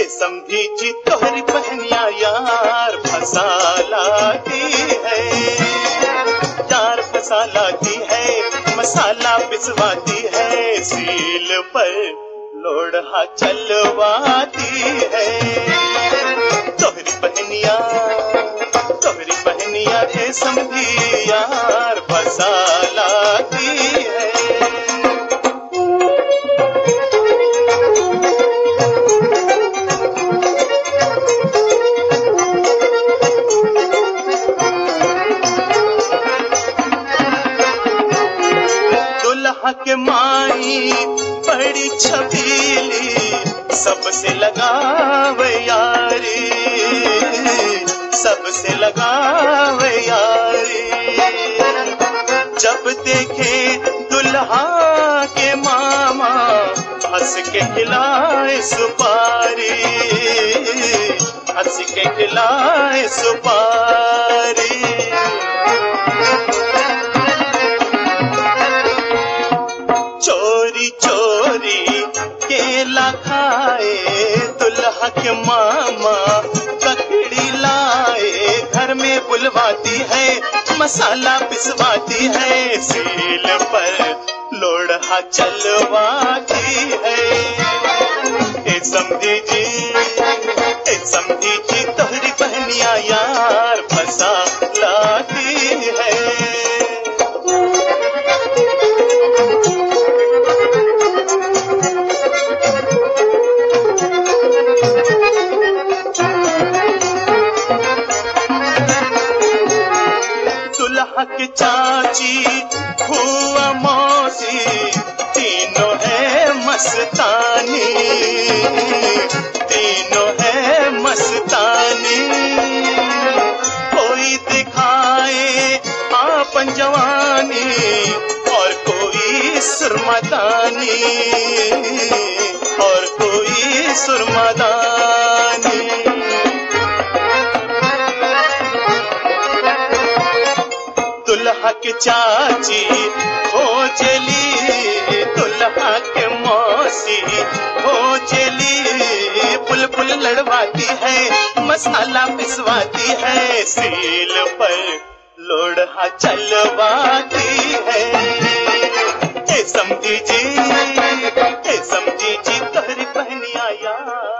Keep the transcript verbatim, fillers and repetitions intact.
ए समझी जी तोहरी बहनिया यार फसा लाती है, यार फसा लाती है, मसाला पिसवाती है, सील पर लोढ़ा चलवाती है। तोहरी बहनिया तोहरी बहनिया ए समझी यार फसा लाती है। दुल्हा के माई बड़ी छबीली, सबसे लगावे यारी, सबसे लगावे यारी। जब देखे दुल्हा के मामा हंस के खिलाए सुपारी, हंस के खिलाए सुपारी। चोरी चोरी केला खाए दुल्हा के मामा, ककड़ी लाए घर में बुलवाती है, मसाला पिसवाती है, सील पर लोढ़ा चलवाती है। ए समझी जी ए समझी जी तोहरी बहनिया यार फसा लाती है। दुल्हा के चाची हुआ मौसी, तीनों है मस्तानी, तीनों है मस्तानी। कोई दिखाए आपन जवानी और कोई सुरमदानी, और कोई सुरमदानी। दुल्हा के चाची हो चली, दुल्हा के मौसी हो चली, बुलबुल लड़वाती है, मसाला पिसवाती है, सील पर लोढ़ा चलवाती है। ए समझी जी ए समझी जी तोहरी बहनिया यार